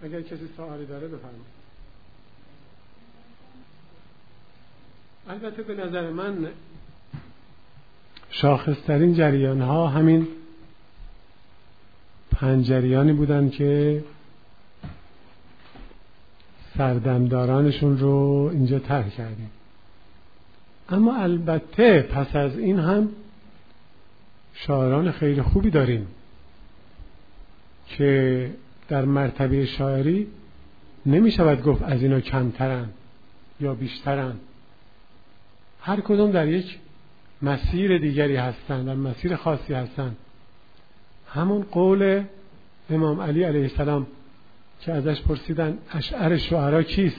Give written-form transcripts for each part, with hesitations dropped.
اگر کسی سوالی داره بفرمایید. البته به نظر من شاخصترین جریان ها همین 5 جریانی بودن که سردمدارانشون رو اینجا طرح کردیم. اما البته پس از این هم شاعران خیلی خوبی داریم که در مرتبه شاعری نمی شود گفت از اینا کمترن یا بیشترن. هر کدوم در یک مسیر دیگری هستند، در مسیر خاصی هستند. همون قول امام علی علیه السلام که ازش پرسیدن اشعر شعرا کیست،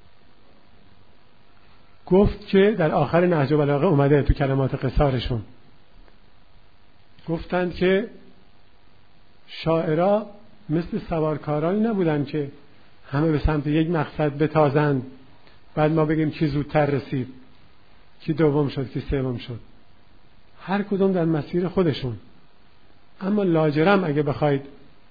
گفت که در آخر نهج البلاغه اومده تو کلمات قصارشون، گفتند که شاعرها مثل سوارکارانی نبودن که همه به سمت یک مقصد بتازند بعد ما بگیم کی زودتر رسید، کی دوم شد، کی سوم شد. هر کدوم در مسیر خودشون. اما لاجرم اگه بخواید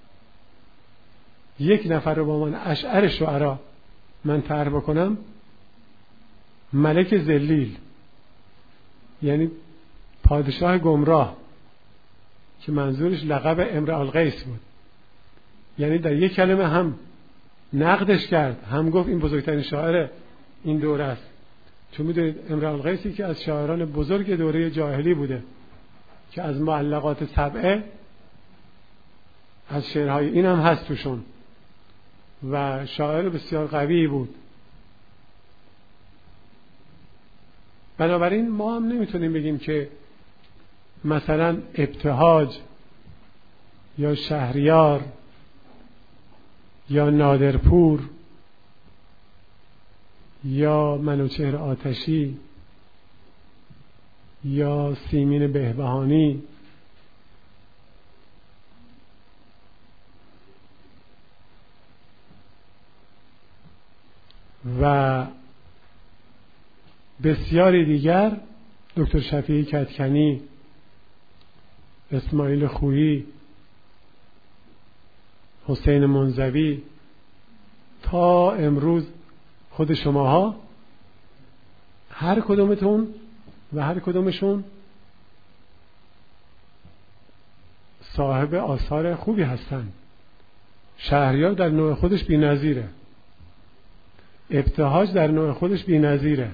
یک نفر رو با من اشعر شعرا من طرح بکنم، ملک ذلیل یعنی پادشاه گمراه که منظورش لقب امرؤ القیس بود، یعنی در یک کلمه هم نقدش کرد هم گفت این بزرگترین شاعر این دوره است. چون میدونید امرؤ القیسی که از شاعران بزرگ دوره جاهلی بوده که از معلقات سبعه از شعرهای این هم هست توشون و شاعر بسیار قوی بود. بنابراین ما هم نمیتونیم بگیم که مثلا ابتهاج یا شهریار یا نادرپور یا منوچهر آتشی یا سیمین بهبهانی و بسیاری دیگر، دکتر شفیعی کدکنی، اسماعیل خویی، حسین منزوی، تا امروز خود شماها، هر کدومتون و هر کدومشون صاحب آثار خوبی هستن. شهریار در نوع خودش بی‌نظیره، ابتهاج در نوع خودش بی‌نظیره.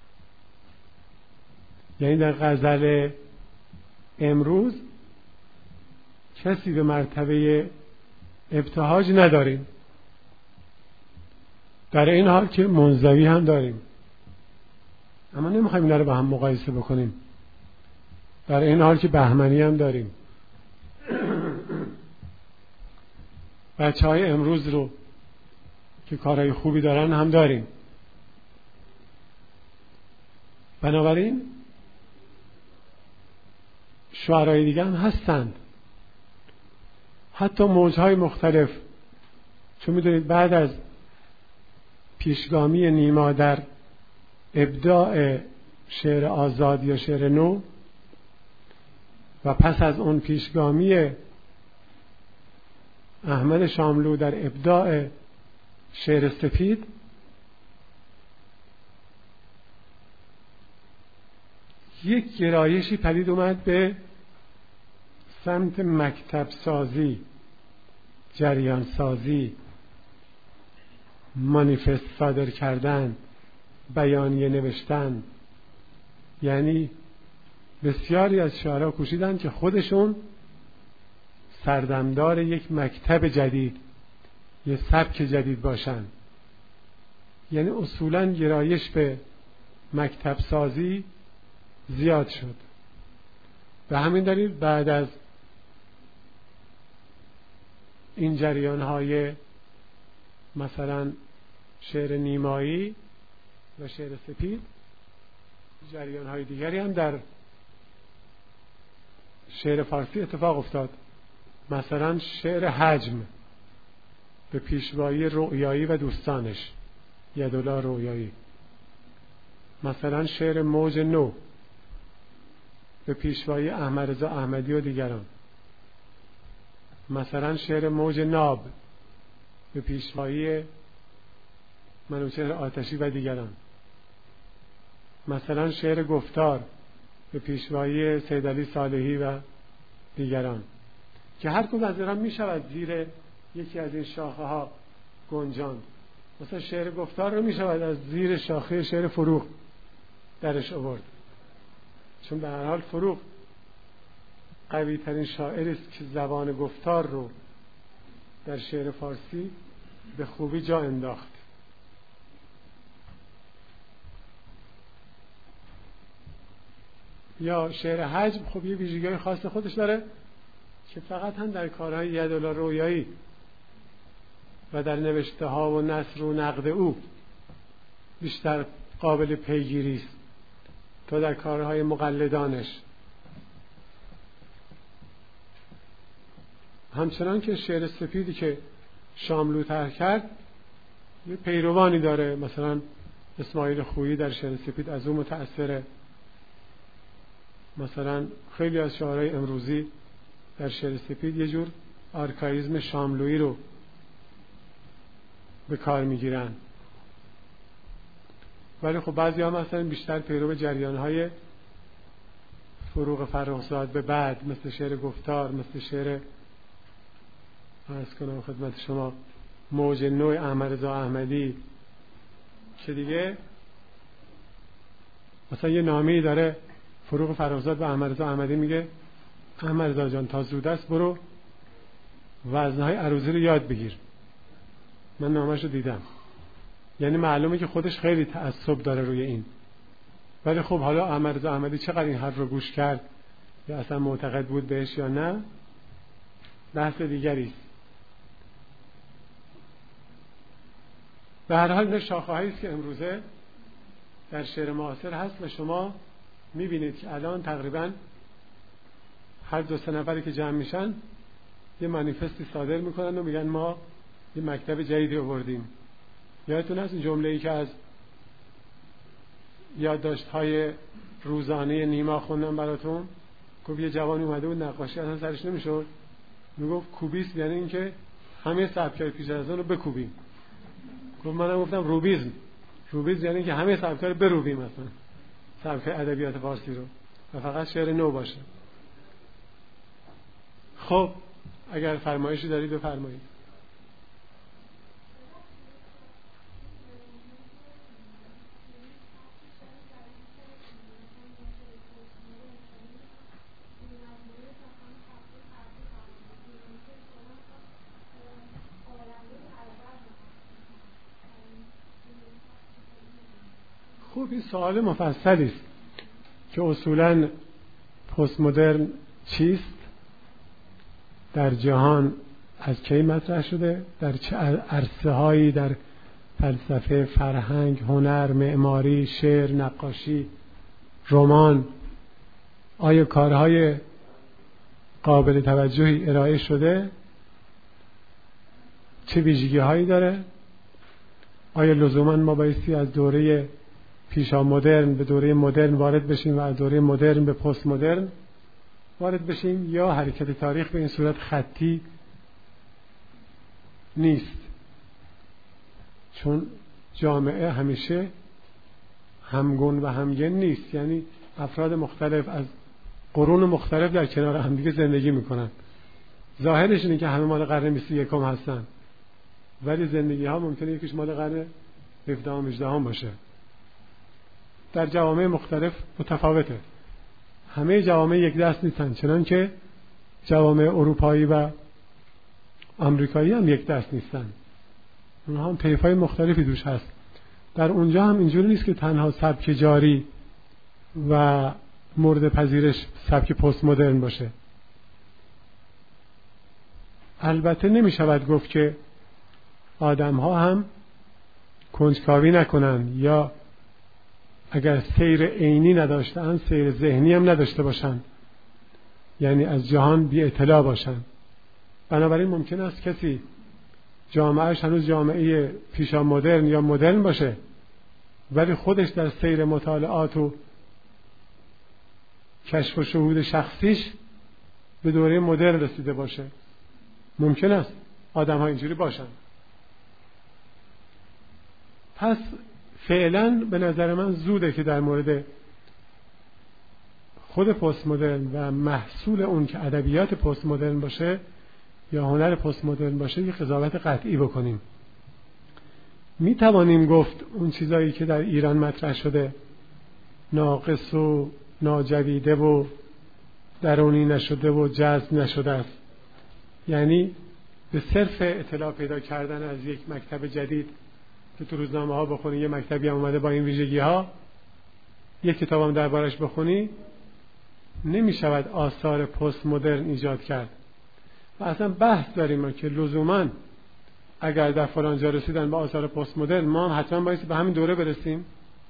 یعنی در غزل امروز کسی به مرتبه ابتهاج نداریم، در این حال که منزوی هم داریم، اما نمیخوایم اینا رو با هم مقایسه بکنیم. در این حال که بهمنی هم داریم. بچه‌های امروز رو که کارهای خوبی دارن هم داریم. بنابراین شعرهای دیگه هم هستند، حتی موجهای مختلف. چون میدونید بعد از پیشگامی نیما در ابداع شعر آزاد یا شعر نو و پس از اون پیشگامی احمد شاملو در ابداع شعر سپید، یک گرایشی پدید اومد به سمت مکتب سازی، جریان سازی، مانیفست صادر کردن، بیانیه نوشتن. یعنی بسیاری از شاعرها کوشیدن که خودشون سردمدار یک مکتب جدید، یه سبک جدید باشن. یعنی اصولاً گرایش به مکتب سازی زیاد شد. به همین دلیل بعد از این جریان‌های مثلا شعر نیمایی و شعر سپید، جریان‌های دیگری هم در شعر فارسی اتفاق افتاد. مثلا شعر حجم به پیشوایی رؤیایی و دوستانش، یدالله رؤیایی. مثلا شعر موج نو به پیشوایی احمد رضا احمدی و دیگران. مثلا شعر موج ناب به پیشوایی منوچهر آتشی و دیگران. مثلا شعر گفتار به پیشوایی سید علی صالحی و دیگران که هر کدوم از اینا می شود زیر یکی از این شاخه ها گنجاند. مثلا شعر گفتار رو می شود از زیر شاخه شعر فروغ درش آورد، چون به هر حال فروغ قوی ترین شاعری است که زبان گفتار رو در شعر فارسی به خوبی جا انداخت. یا شعر حجم خب یه ویژگی خاص خودش داره که فقط هم در کارهای یدالله رویایی و در نوشته ها و نثر و نقد او بیشتر قابل پیگیری است تا در کارهای مقلدانش. همچنان که شعر سپیدی که شاملو طرح کرد یه پیروانی داره، مثلا اسماعیل خویی در شعر سپید از او متأثره. مثلا خیلی از شاعرای امروزی در شعر سپید یه جور آرکایزم شاملویی رو به کار میگیرن، ولی خب بعضی ها مثلا بیشتر پیرو جریانهای فروغ فرخزاد به بعد، مثل شعر گفتار، مثل شعر عرض کنم خدمت شما موج نوع احمد رضا احمدی، که دیگه مثلا یه نامه‌ای داره فروغ فرخزاد به احمد رضا احمدی میگه احمد رضا جان تا زود است برو وزنهای عروضی رو یاد بگیر. من نامه‌شو دیدم، یعنی معلومه که خودش خیلی تعصب داره روی این. ولی خب حالا احمد رضا احمدی چقدر این حرف رو گوش کرد یا اصلا معتقد بود بهش یا نه، بحث دیگری است. به هر حال این شاخه‌هایی است که امروزه در شعر معاصر هست و شما میبینید که الان تقریبا هر 2-3 نفری که جمع میشن یه مانیفستی صادر میکنن و میگن ما یه مکتب جدیدی آوردیم. یادتون هست این جمله‌ای که از یادداشت‌های روزانه نیما خوندم براتون؟ گفت یه جوانی اومده بود نقاشی اصلا سرش نمیشد، میگفت کوبیسم یعنی اینکه همه سبک‌های پیش از اون رو بکوبیم. گفت منم گفتم روبیسم یعنی که همه سبک‌ها رو بروبیم، مثلا سبک ادبیات فارسی رو، و فقط شعر نو باشه. خب اگر فرمایشی دارید بفرمایید. خب این سوال مفصلی است که اصولاً پست مدرن چیست، در جهان از کی مطرح شده، در چه عرصه هایی، در فلسفه، فرهنگ، هنر، معماری، شعر، نقاشی، رمان، آیا کارهای قابل توجهی ارائه شده، چه ویژگی هایی داره، آیا لزوما ما بایستی از دوره پیشا مدرن به دوره مدرن وارد بشیم و از دوره مدرن به پست مدرن وارد بشیم، یا حرکت تاریخ به این صورت خطی نیست؟ چون جامعه همیشه همگون و همگن نیست، یعنی افراد مختلف از قرون مختلف در کنار همدیگه زندگی میکنن. ظاهرش اینه که همه مال قرن 21 هستن، ولی زندگی ها ممکنه یکیش مال قرن 17 و 18 باشه. در جوامع مختلف متفاوته. همه جوامع یک دست نیستن، چنان که جوامع اروپایی و آمریکایی هم یک دست نیستن. اونها هم طیف‌های مختلفی دوش هست. در اونجا هم اینجوری نیست که تنها سبک جاری و مورد پذیرش سبک پست مدرن باشه. البته نمی شود گفت که آدم ها هم کنجکاوی نکنن، یا اگر سیر عینی نداشتن سیر ذهنی هم نداشته باشن، یعنی از جهان بی اطلاع باشن. بنابراین ممکن است کسی جامعهش هنوز جامعه پیشا مدرن یا مدرن باشه، ولی خودش در سیر مطالعات و کشف و شهود شخصیش به دوره مدرن رسیده باشه. ممکن است آدم ها اینجوری باشن. پس فعلا به نظر من زوده که در مورد خود پست مدرن و محصول اون که ادبیات پست مدرن باشه یا هنر پست مدرن باشه یه قضاوت قطعی بکنیم. می توانیم گفت اون چیزایی که در ایران مطرح شده ناقص و ناجویده و درونی نشده و جذب نشده است. یعنی به صرف اطلاع پیدا کردن از یک مکتب جدید که تو روزنامه ها بخونی یه مکتبی هم اومده با این ویژگی ها، یک کتاب هم دربارش بخونی، نمی شود آثار پست مدرن ایجاد کرد. و اصلا بحث داریم که لزوما اگر در فلان جا رسیدن به آثار پست مدرن ما هم حتما باید به همین دوره برسیم.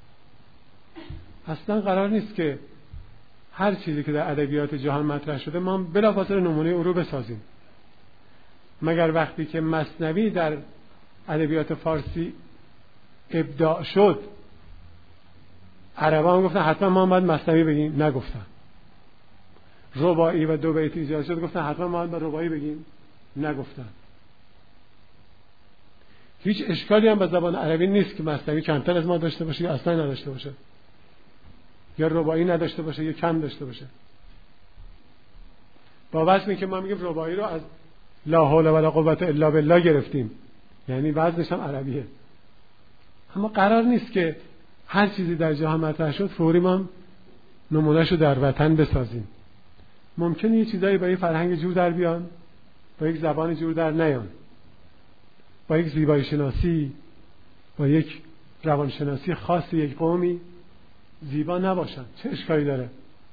اصلا قرار نیست که هر چیزی که در ادبیات جهان مطرح شده ما بلافاصله نمونه او رو بسازیم. مگر وقتی که مثنوی در ادبیات فارسی ابداع شد عربا هم گفتن حتما ما باید مثنوی بگیم؟ نگفتن. رباعی و دو بیت ایجاد شد گفتن حتما ما باید رباعی بگیم؟ نگفتن. هیچ اشکالی هم به زبان عربی نیست که مثنوی کمتر از ما داشته باشه یا اصلا نداشته باشه، یا رباعی نداشته باشه یا کم داشته باشه. با وزنی که ما میگیم رباعی رو از لا حول ولا قوة الا بالله گرفتیم، یعنی وزنش هم عربیه. اما قرار نیست که هر چیزی در جهان مطرح شد فوری ما نمونهشو در وطن بسازیم. ممکنه یه چیزایی با یه فرهنگ جور در بیان، با یک زبان جور در نیان، با یک زیبایی شناسی، با یک روانشناسی خاص یک قومی زیبا نباشن. چه اشکالی داره؟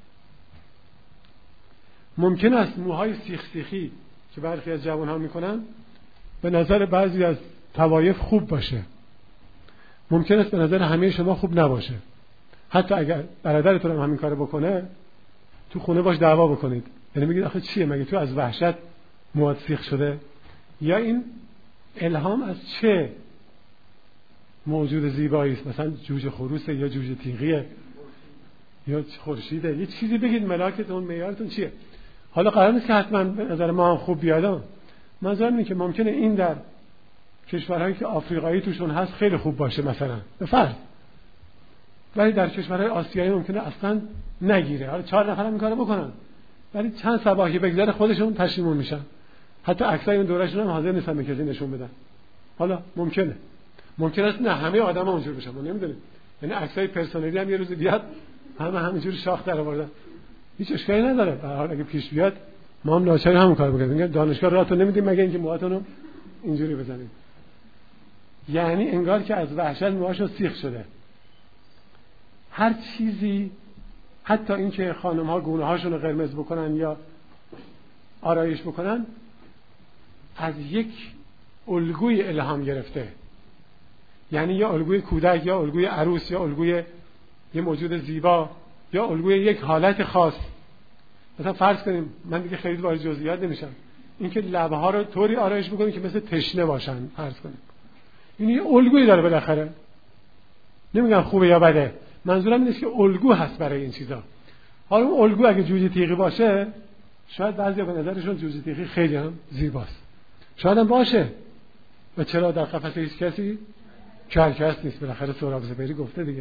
ممکن است موهای سیخ سیخی که برخی از جوانها میکنن به نظر بعضی از طوایف خوب باشه، ممکن است به نظر همه شما خوب نباشه. حتی اگر برادرتون هم همین کارو بکنه تو خونه باش دعوا بکنید، یعنی میگید آخه چیه، مگه تو از وحشت موهات سیخ شده؟ یا این الهام از چه موجود زیبایی است؟ مثلا جوجه خروسه یا جوجه تیغیه یا خورشیده؟ یه چیزی بگید ملاکتون، معیارتون چیه؟ حالا قرار نیست که حتما به نظر ما هم خوب بیاد. منظورم اینه که ممکنه این در کشورهایی که آفریقایی توشون هست خیلی خوب باشه مثلا به فرض، ولی در کشورهای آسیایی ممکنه اصلا نگیره. حالا 4 نفر هم این کارو بکنن ولی چند صباحی بگذره خودشون پشیمون میشن، حتی عکسای اون دورهشون هم حاضر نیستن کسی نشون بدن. حالا ممکنه است نه همه آدما اونجور بشن، ما نمیدونیم. یعنی عکسای پرسنلی هم یه روز بیاد همینجوری شاخ در آوردن، هیچ اشکالی نداره. به هر حال اگه پیش بیاد ما هم ناچار همون کارو بکنیم. میگن دانشگاه راهتون نمیدیم مگه اینکه موهاتون رو اینجوری بزنید. یعنی انگار که از وحشت موهاشون سیخ شده. هر چیزی، حتی اینکه خانم‌ها گونه‌هاشون رو قرمز بکنن یا آرایش بکنن، از یک الگوی الهام گرفته. یعنی یا الگوی کودک یا الگوی عروس یا الگوی یه موجود زیبا یا الگوی یک حالت خاص. مثلا فرض کنیم، من دیگه خیلی وارد جزئیات نمیشم، اینکه لب‌ها رو طوری آرایش بکنیم که مثل تشنه باشن فرض کنیم. این یه الگویی داره بالاخره. نمیگم خوبه یا بده، منظورم اینه که الگو هست برای این چیزا. حالا اون الگو اگه جوجه تیغی باشه، شاید بعضیا به نظرشون جوجه تیغی خیلی هم زیباست، شاید هم باشه. و چرا در قفس هیچ کسی کرکس نیست؟ بالاخره سهراب زبیری گفته دیگه.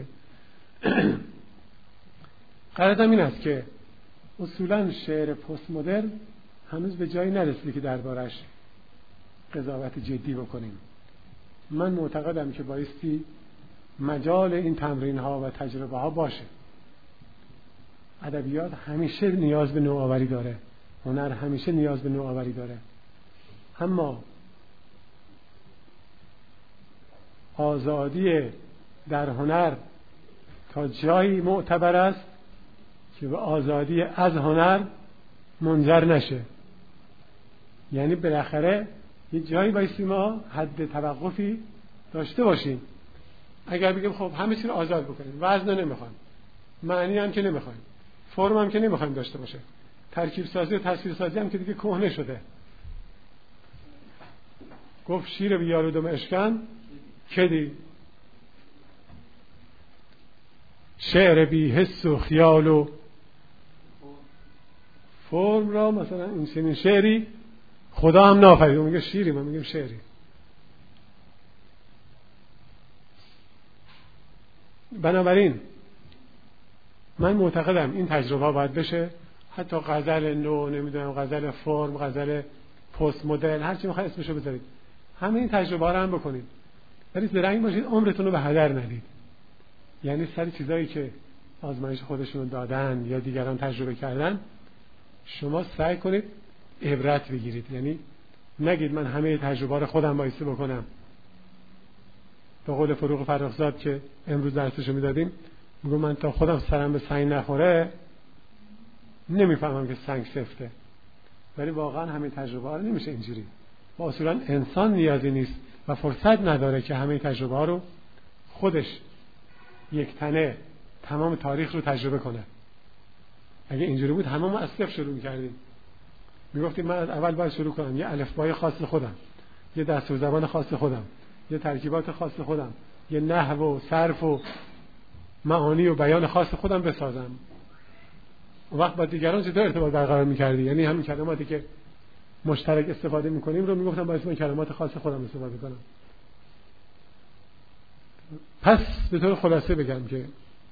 قرارم این است که اصولا شعر پست مدرن هنوز به جایی نرسیده که دربارش قضاوت جدی بکنیم. من معتقدم که بایستی مجال این تمرین ها و تجربه ها باشه. ادبیات همیشه نیاز به نوآوری داره، هنر همیشه نیاز به نوآوری داره، اما آزادی در هنر تا جایی معتبر است که به آزادی از هنر منجر نشه. یعنی بالاخره یه جایی بایستی ما حد توقفی داشته باشیم. اگر بگیم خب همه چی رو آزاد بکنیم، وزن نمیخوایم، معنی هم که نمیخوایم، فرم هم که نمیخوایم داشته باشه، ترکیب سازی و تصویر سازی هم که دیگه کهنه شده. گفت شیر بیار و دم اشکن کدی، شعر بی حس و خیال و فرم را مثلا این چنین شعری خدا هم نافرید. میگه شیری، ما میگیم شعری. بنابراین من معتقدم این تجربه باید بشه، حتی غزل نو، نمیدونم غزل فرم، غزل پست مدرن، هر چی میخواید اسمشو بذارید، همه این تجربه رو هم بکنید، ولی زرنگ باشید، عمرتون رو به هدر ندید. یعنی سر چیزایی که آزمایش خودشون دادن یا دیگران تجربه کردن، شما سعی کنید عبرت بگیرید. یعنی نگید من همه تجربه رو خودم بایستی بکنم. به قول فروغ فرخزاد که امروز درسشو میدادیم، میگم من تا خودم سرم به سنگ نخوره نمیفهمم که سنگ سفته. ولی واقعا همه تجربه ها رو نمیشه اینجوری. با اصولا انسان نیازی نیست و فرصت نداره که همه تجربه ها رو خودش یک تنه تمام تاریخ رو تجربه کنه. اگه اینجوری بود همه ما از صفر شروع می‌کردیم. میگفتیم من از اول باید شروع کنم، یه الفبای خاص خودم، یه دستور زبان خاص خودم، یه ترکیبات خاص خودم، یه نحو و صرف و معانی و بیان خاص خودم بسازم. اون وقت با دیگران چطور ارتباط برقرار می‌کردی؟ یعنی همین کلماتی که مشترک استفاده می‌کنیم رو میگفتم باید من کلمات خاص خودم استفاده کنم. پس به طور خلاصه بگم که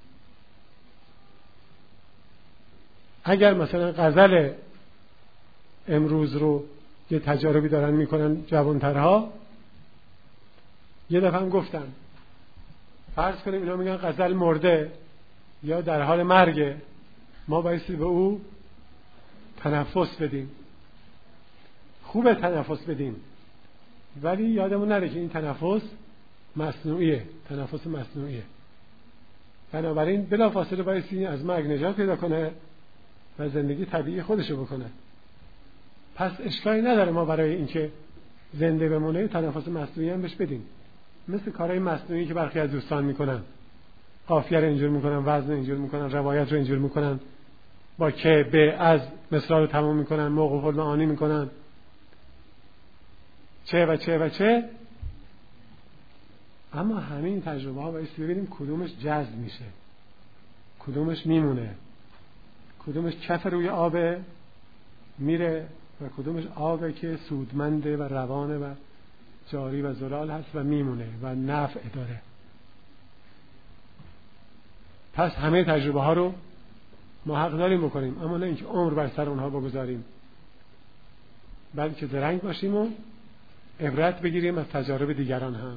اگر مثلا غزل امروز رو یه تجاربی دارن میکنن جوانترها، یه دفعه هم گفتم فرض کنیم اینا میگن غزل مرده یا در حال مرگه، ما بایستی به او تنفس بدیم. خوبه تنفس بدیم، ولی یادمون نره که این تنفس مصنوعیه، تنفس مصنوعیه. بنابراین بلافاصله بایستی از مرگ نجات پیدا کنه و زندگی طبیعی خودشو بکنه. پس اشکالی نداره ما برای اینکه زنده بمونه تنفس مصنوعی هم بهش بدیم، مثل کارهای مصنوعی که برخی از دوستان میکنن، قافیه رو اینجور میکنن، وزن رو اینجور میکنن، روایت رو اینجور میکنن، با که به از مصرع رو تمام میکنن، موقوف المعانی میکنن، چه و چه و چه. اما همین تجربه ها باید ببینیم کدومش جذب میشه، کدومش میمونه، کدومش کف روی آبه میره و کدومش آبه که سودمنده و روانه و جاری و زلال هست و میمونه و نفع داره. پس همه تجربه ها رو ما حق داریم بکنیم، اما نه اینکه عمر بر سر اونها بگذاریم، بلکه زرنگ باشیم و عبرت بگیریم از تجارب دیگران هم.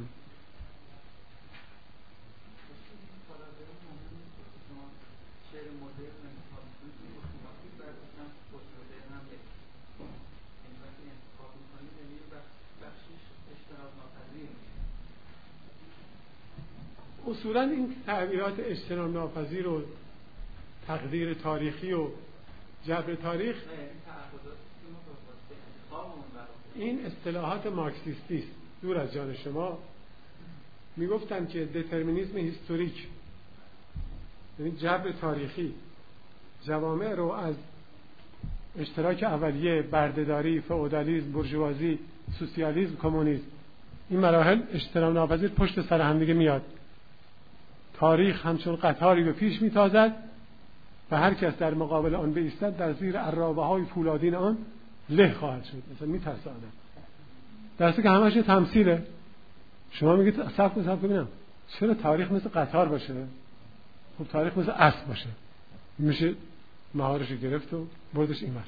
اصولا این تعبیرات اجتناب ناپذیر و تقدیر تاریخی و جبر تاریخ، این اصطلاحات مارکسیستی است، دور از جان شما. میگفتن که دترمینیسم هیستوریک، یعنی جبر تاریخی، جوامع رو از اشتراک اولیه، بردهداری، فئودالیسم، بورژوازی، سوسیالیسم، کمونیسم، این مراحل اجتناب ناپذیر پشت سر هم دیگه میاد. تاریخ همچون قطاری به پیش میتازد و هر کس در مقابل آن بایستد در زیر عرابه های پولادین آن له خواهد شد. مثلا میترسانه، درسته که همش تمثیله. شما میگید صف ببینم چرا تاریخ مثل قطار باشه؟ خب تاریخ مثل اسب باشه، میشه مهارش گرفت و بردش اینور.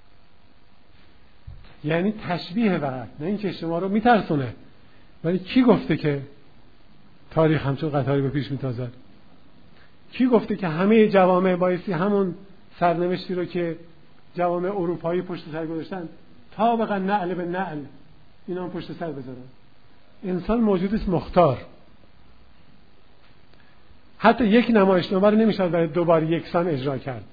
یعنی تشبیه فقط، نه اینکه شما رو میترسونه. ولی کی گفته که تاریخ همچون قطاری به پیش میتازد؟ کی گفته که همه جوامع بایستی همون سرنوشتی رو که جوامع اروپایی پشت سر گذاشتن طابقا نعل به نعل اینا هم پشت سر بذارن؟ انسان موجودی است مختار. حتی یک نمایشنامه رو نمیشه برای دوباره یکسان اجرا کرد.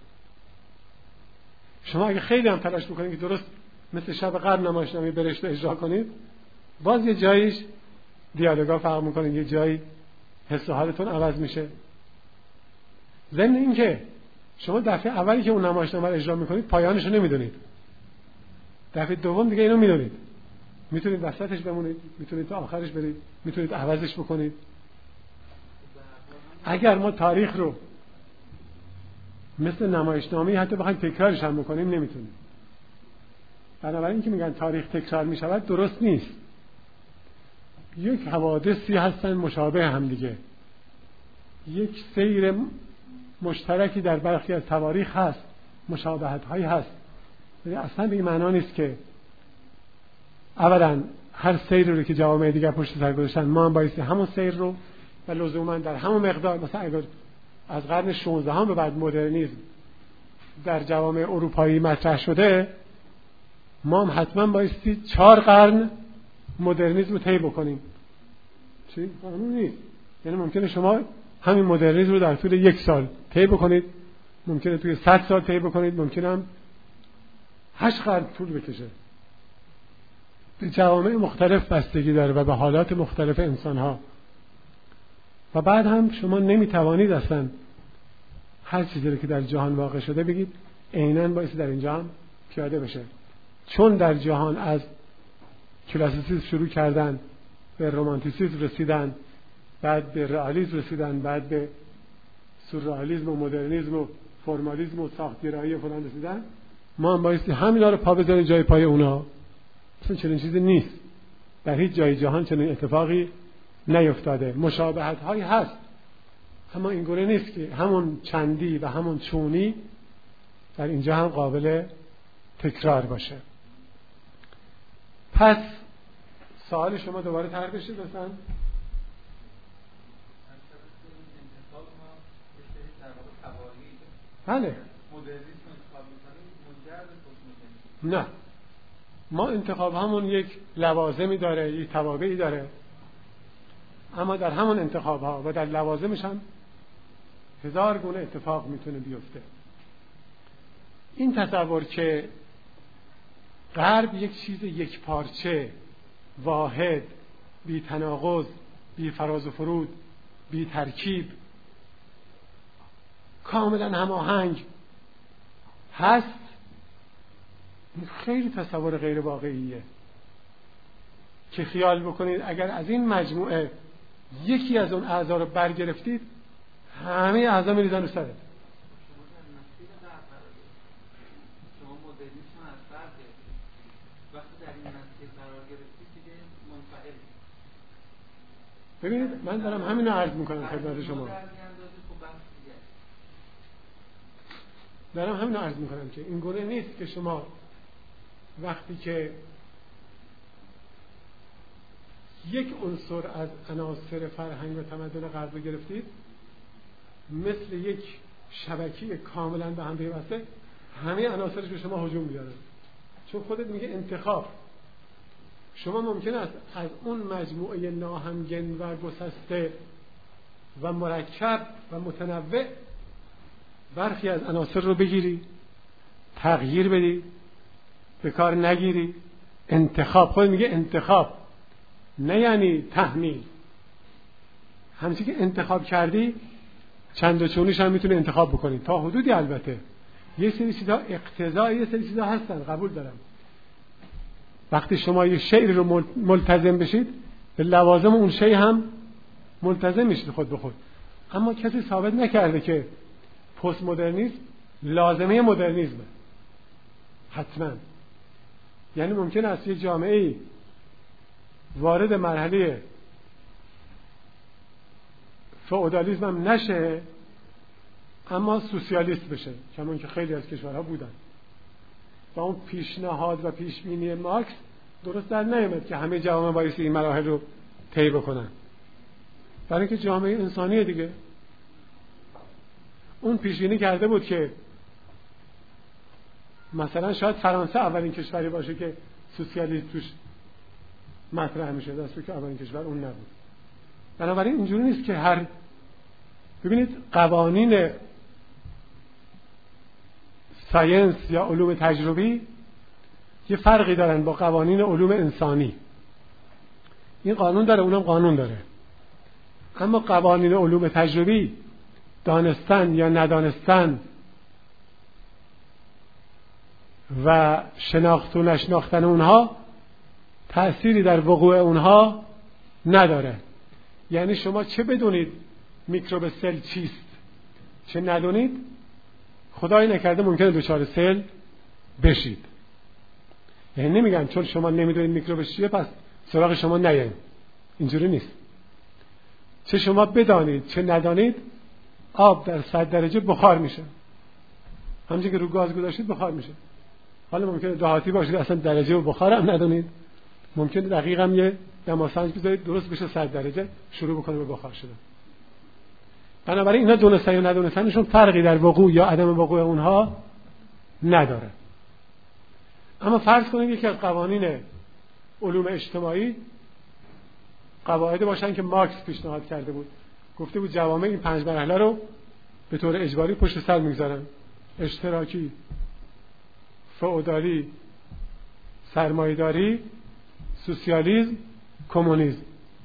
شما اگه خیلی هم تلاش بکنید که درست مثل شب قبل نمایشنامه برشت اجرا کنید، باز یه جاییش دیالوگا فرق میکنه، یه جایی حس و حالتون عوض میشه. ضمن این که شما دفعه اولی که اون نمایشنامه رو اجرا میکنید پایانش رو نمیدونید، دفعه دوم دیگه اینو میدونید، میتونید وسطش بمونید، میتونید تا آخرش برید، میتونید عوضش بکنید. اگر ما تاریخ رو مثل نمایشنامه حتی بخوایم تکرارش هم بکنیم نمیتونیم. بنابراین که میگن تاریخ تکرار میشود درست نیست. یک حوادثی هستن مشابه هم دیگه، یک سیر مشترکی در برخی از تواریخ هست، مشابهت هایی هست، ولی اصلا به این معنا نیست که اولا هر سیر رو که جوامع دیگر پشت سر گذاشتن ما هم بایستی همون سیر رو و لزوما در همون مقدار. مثلا اگر از قرن 16 هم به بعد مدرنیسم در جوامع اروپایی مطرح شده، ما هم حتما بایستی 4 قرن مدرنیسم رو طی بکنیم. چی؟ قانون نیست. یعنی ممکنه شما همین مدرنیسم رو در طول 1 سال طی بکنید، ممکنه توی 100 سال طی بکنید، ممکنه هم 8 قرن طول بکشه. به جوامع مختلف بستگی داره و به حالات مختلف انسان‌ها. و بعد هم شما نمیتوانید اصلا هر چیزی که در جهان واقع شده بگید عیناً باعث در اینجا هم پیاده بشه، چون در جهان از کلاسیسیسم شروع کردن، به رومانتیسیسم رسیدن، بعد به رئالیسم رسیدن، بعد به سورئالیسم و مدرنیسم و فرمالیسم و ساختگرایی و فلان رسیدن. ما هم بایستی همینا رو پا بذاریم جای پای اونا. اصلا چنین چیزی نیست، در هیچ جای جهان چنین اتفاقی نیفتاده. مشابهت هایی هست، اما این گونه نیست که همون چندی و همون چونی در اینجا هم قابل تکرار باشه. پس سوال شما دوباره طرح بشه. مثلا بله نه، ما انتخاب همون یک لوازمی داره، یک توابعی داره، اما در همون انتخاب ها و در لوازمش هم 1000 گونه اتفاق میتونه بیفته. این تصور که غرب یک چیز یک پارچه، واحد، بی تناقض، بی فراز و فرود، بی ترکیب، کاملا هماهنگ هست، خیلی تصور غیر واقعیه که خیال بکنید اگر از این مجموعه یکی از اون اعضا رو برگرفتید همه اعضا میریزن رو سرت. ببینید من دارم همین رو عرض میکنم خدمت شما، دارم همین رو عرض میکنم که این گونه نیست که شما وقتی که یک عنصر از عناصر فرهنگ و تمدن غرب رو گرفتید مثل یک شبکه کاملا به هم پیوسته همه عناصرش به شما هجوم بیاره. چون خودت میگه انتخاب، شما ممکن است از اون مجموعه ناهمگن و گسسته و مرکب و متنوع برخی از عناصر رو بگیری، تغییر بدی، به کار نگیری. انتخاب، خود میگه انتخاب، نه یعنی تحمیل. همچی که انتخاب کردی چند و چونیش هم میتونه انتخاب بکنی تا حدودی. البته یه سری چیزا اقتضایی، یه سری چیزا هستن، قبول دارم. وقتی شما یه شیء رو ملتزم بشید به لوازم اون شیء هم ملتزم میشید خود به خود. اما کسی ثابت نکرده که پست مدرنیسم لازمه مدرنیسمه حتما. یعنی ممکن است یک جامعه وارد مرحله فئودالیسم هم نشه اما سوسیالیست بشه، کما که خیلی از کشورها بودن. و اون پیشنهاد و پیشبینی مارکس درست در نیامد که همه جوامع بایستی این مراحل رو طی بکنن، برای اینکه جامعه انسانیه دیگه. اون پیشبینی کرده بود که مثلا شاید فرانسه اولین کشوری باشه که سوسیالیسم توش مطرح میشه، دست که اولین کشور اون نبود. بنابراین اینجوری نیست که هر، ببینید قوانین ساینس یا علوم تجربی یه فرقی دارن با قوانین علوم انسانی. این قانون داره، اونم قانون داره. اما قوانین علوم تجربی، دانستن یا ندانستن و شناخت و نشناختن اونها تأثیری در وقوع اونها نداره. یعنی شما چه بدونید میکروب سل چیست، چه ندونید، خدای نکرده ممکنه دچار سل بشید. یعنی نمیگن چون شما نمیدونید میکروبش چیه پس سراغ شما نیاین. اینجوری نیست. چه شما بدانید چه ندانید آب در 100 درجه بخار میشه. همونجوری که رو گاز گذاشتید بخار میشه. حالا ممکنه دهاتی باشید اصلا درجه و بخار هم ندونید، ممکنه دقیقاً یه دماسنج بذارید درست بشه 100 درجه شروع بکنه به بخار شدن. بنابراین اینا دونستن یا ندونستنشون فرقی در وقوع یا عدم وقوع اونها نداره. اما فرض کنید یکی از قوانین علوم اجتماعی قواعد باشن که مارکس پیشنهاد کرده بود. گفته بود جوامع این 5 مرحله رو به طور اجباری پشت سر میگذارن: اشتراکی، فئودالی، سرمایه‌داری، سوسیالیسم، کمونیسم.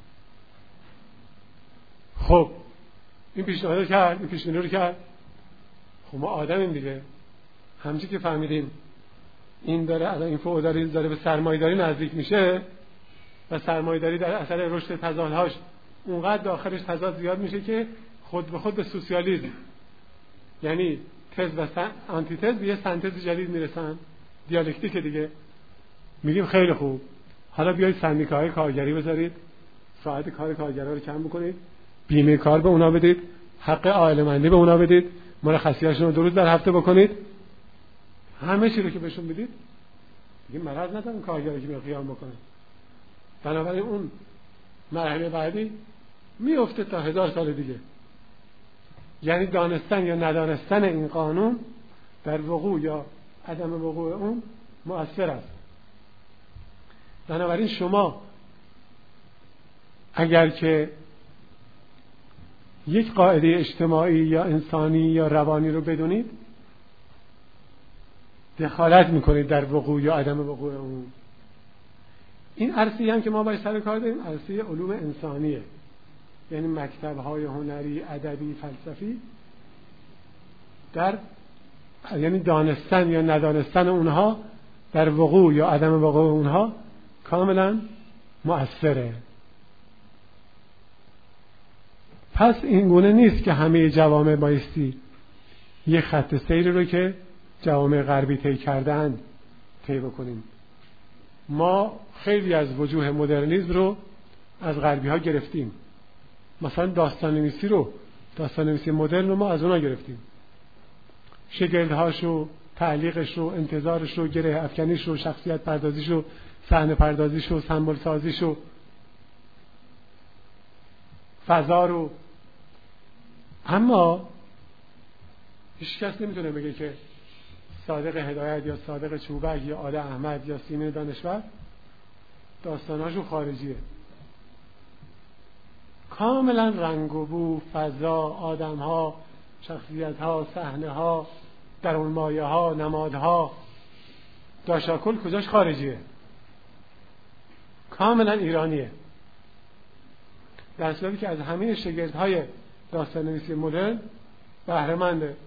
خب این پیشنهاد رو کرد، این پیشبینی رو کرد. خب ما آدمیم دیگه، همچنین که فهمیدیم این داره الان این فئودالیسم داره به سرمایه‌داری نزدیک میشه و سرمایه‌داری در اثر رشد تضادهاش اونقدر داخلش تضاد زیاد میشه که خود به خود به سوسیالیسم، یعنی تز و آنتیتز، به یه سنتز جدید میرسن، دیالکتیک دیگه. میگیم خیلی خوب، حالا بیایید سندیکاهای کارگری بذارید، ساعت کار کارگرها رو کم بکنید، بیمه کار به اونا بدید، حق عائله‌مندی به اونا بدید، مرخصیاشون رو 2 روز در هفته بکنید، همه چی رو که بهشون بدید دیگه مرض ندارن کارگری که قیام بکنه. بنابراین اون مرحله بعدی میفته تا 1000 سال دیگه. یعنی دانستن یا ندانستن این قانون در وقوع یا عدم وقوع اون مؤثر است. بنابراین شما اگر که یک قاعده اجتماعی یا انسانی یا روانی رو بدونید، دخالت میکنید در وقوع یا عدم وقوع اون. این عرصه‌ای هم که ما باید سر کار داریم عرصه علوم انسانیه، یعنی مکتب‌های هنری، ادبی، فلسفی، یعنی دانستن یا ندانستن اونها در وقوع یا عدم وقوع اونها کاملا مؤثره. پس این گونه نیست که همه جوامع بایستی یک خط سیر رو که جوامع غربی طی کردن طی بکنیم. ما خیلی از وجوه مدرنیسم رو از غربی ها گرفتیم. مثلا داستان‌نویسی مدرن رو ما از اونا گرفتیم. شگردهاشو، تعلیقشو، انتظارشو، گره افکنیشو، شخصیت پردازیشو، صحنه پردازیشو، سمبل سازیشو، فضا رو. اما هیچ کس نمیتونه بگه که صادق هدایت یا صادق چوبک یا آل احمد یا سیمین دانشور داستاناشو خارجیه. کاملا رنگ و بو، فضا، آدمها، شخصیتها، صحنه‌ها، درون مایه‌ها، نمادها، داشاکل کجاش خارجیه؟ کاملا ایرانیه. در صورتی که از همه شگردهای داستان‌نویسی مدرن بهره منده.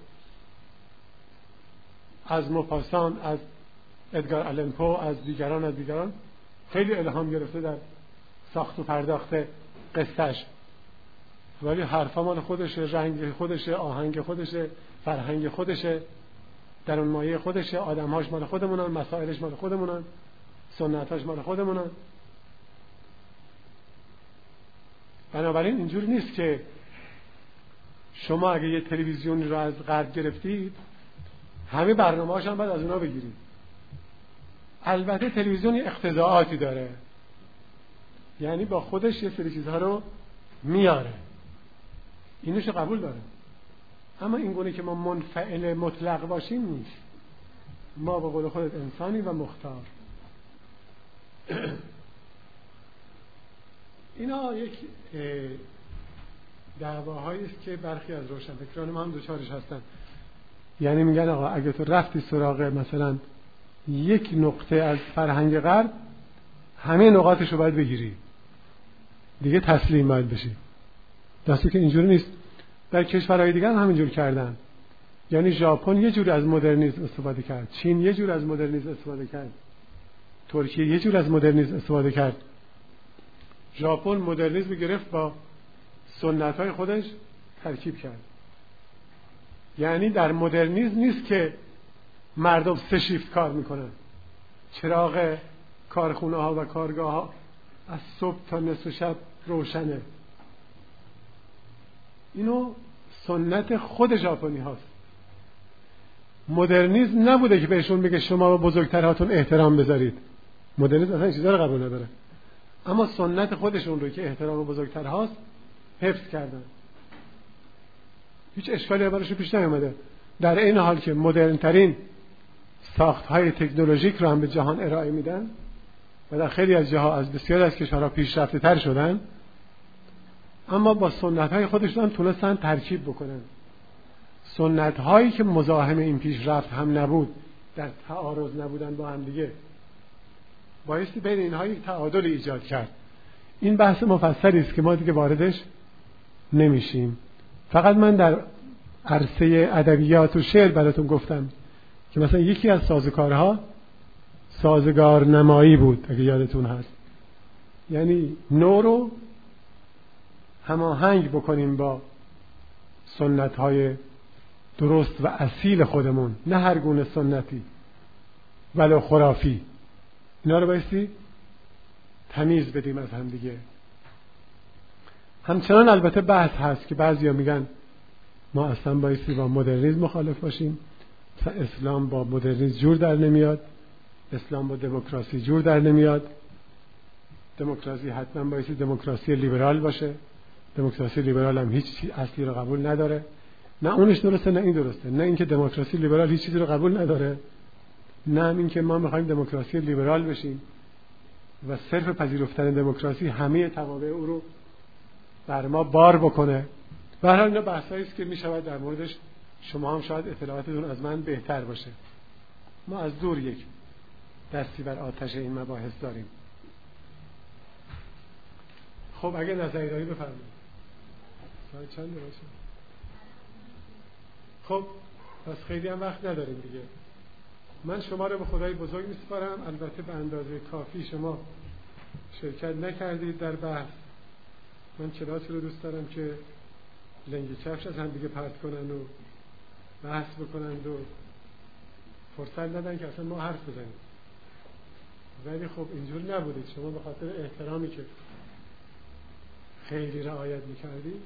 از موپاسان، از ادگار آلن پو، از دیگران خیلی الهام گرفته در ساخت و پرداخت قصهش، ولی حرفا مال خودشه، رنگ خودشه، آهنگ خودشه، فرهنگ خودشه، درون مایه خودشه، آدمهاش مال خودمونن، مسائلش مال خودمونن، سنتاش مال خودمونن. بنابراین اینجوری نیست که شما اگه یه تلویزیونی رو از غرب گرفتید همه برنامه‌هاش هم باید از اونا بگیرید. البته تلویزیون اقتضاعاتی داره، یعنی با خودش یه سری چیزها رو میاره، اینوش قبول داره. اما این گونه که ما منفعل مطلق باشیم نیست. ما به قول خودت انسانی و مختار. اینا یک دعواهایی است که برخی از روشنفکران ما هم دوچارش هستن. یعنی میگن آقا اگه تو رفتی سراغ مثلا یک نقطه از فرهنگ غرب، همه نقاطش رو باید بگیری، دیگه تسلیم باید بشی. درسته که اینجوری نیست. در کشورهای دیگه هم همینجور کردن. یعنی ژاپن یه جور از مدرنیسم استفاده کرد، چین یه جور از مدرنیسم استفاده کرد، ترکیه یه جور از مدرنیسم استفاده کرد. ژاپن مدرنیسم گرفت با سنت‌های خودش ترکیب کرد. یعنی در مدرنیسم نیست که مردم 3 شیفت کار میکنن، چراغ کارخونه ها و کارگاه ها از صبح تا نصف شب روشنه. اینو سنت خود ژاپنی هاست. مدرنیسم نبوده که بهشون بگه شما به بزرگترهاتون احترام بذارید. مدرنیسم اصلا این چیزا رو قبول نداره. اما سنت خودشون رو که احترام بزرگترهاست حفظ کردن. هیچ اشکالی براشون پیش نیومده. در این حال که مدرن ترین ساخت‌های تکنولوژیک رو هم به جهان ارائه میدن و در خیلی از جاها از بسیاری از کشورها پیشرفته تر شدن، اما با سنت‌های خودشون هم تونستن ترکیب بکنن. سنت‌هایی که مزاحم این پیشرفت هم نبود، در تعارض نبودن با هم دیگه، بایستی بین اینها یک تعادل ایجاد کرد. این بحث مفصلی است که ما دیگه واردش نمیشیم. فقط من در عرصه ادبیات و شعر براتون گفتم که مثلا یکی از سازوکارها سازگار نمایی بود، اگه یادتون هست. یعنی نو رو هماهنگ بکنیم با سنت‌های درست و اصیل خودمون، نه هر گونه سنتی ولو خرافی. اینا رو بایستی تمیز بدیم از هم دیگه. همچنان البته بحث هست که بعضیا میگن ما اصلا بایستی با مدرنیسم مخالف باشیم، مثلا اسلام با مدرنیسم جور در نمیاد، اسلام با دموکراسی جور در نمیاد، دموکراسی حتما بایستی دموکراسی لیبرال باشه، دموکراسی لیبرال هم هیچ چیز اصلی رو قبول نداره. نه اونش درسته نه این درسته، نه اینکه دموکراسی لیبرال هیچ چیزی رو قبول نداره، نه اینکه ما میخوایم دموکراسی لیبرال بشیم و صرف پذیرفتن دموکراسی همه توابع او رو بر ما بار بکنه. به هر حال اینا بحثایی است که میشود در موردش شما هم شاید اطلاعاتتون از من بهتر باشه. ما از دور یک دستی بر آتش این مباحث داریم. خب اگه نظری داری بفرمایید. ساعت چنده باشه؟ خب پس خیلی هم وقت نداریم دیگه. من شما رو به خدای بزرگ میسپارم. البته به اندازه کافی شما شرکت نکردید در بحث. من کلاسی رو دوست دارم که لنگی کفش از هم دیگه پرت کنن و بحث بکنند و فرصت ندن که اصلا ما حرف بزنیم. ولی خب اینجور نبودید. شما به خاطر احترامی که خیلی رعایت میکردید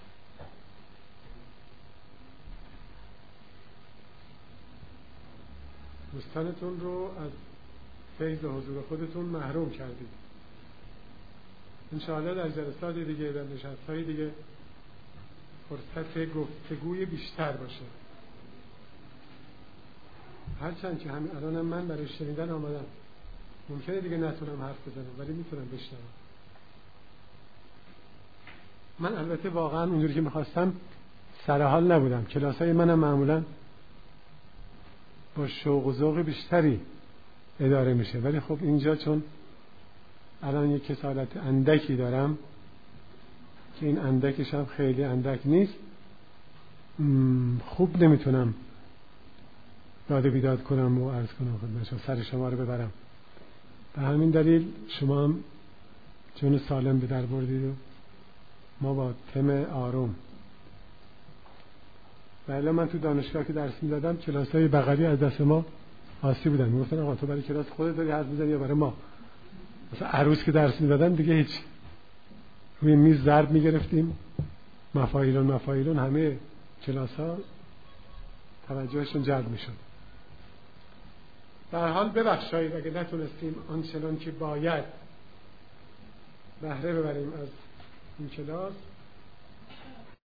دوستانتون رو از فیض حضور خودتون محروم کردید. انشاءالله در جلسات دیگه، در نشست‌های دیگه فرصت گفتگوی بیشتر باشه. هرچند که همین الانم من برای شنیدن آمدم، ممکنه دیگه نتونم حرف بزنم ولی میتونم بشنوم. من البته واقعا اونجوری که میخواستم سرحال نبودم. کلاسای منم معمولا با شوق و ذوق بیشتری اداره میشه، ولی خب اینجا چون الان یک کسالت اندکی دارم که این اندکش هم خیلی اندک نیست، خوب نمیتونم داد و بیداد کنم و عرض کنم خدمتشون، سر شما رو ببرم. به همین دلیل شما هم جون سالم به در بردید و ما با تم آروم. بله من تو دانشگاه که درس میدادم کلاسای بغلی از دست ما آسی بودن. میگفتن آقا تو برای کلاس خودت داری حرف میزنی یا برای ما؟ مثلا عروس که درس میدادم دیگه هیچ، روی میز ضرب میگرفتیم، مفاعیلون همه کلاس ها توجهشون جلب میشد. در حال ببخشید اگه نتونستیم آنچنان که باید بهره ببریم از این کلاس.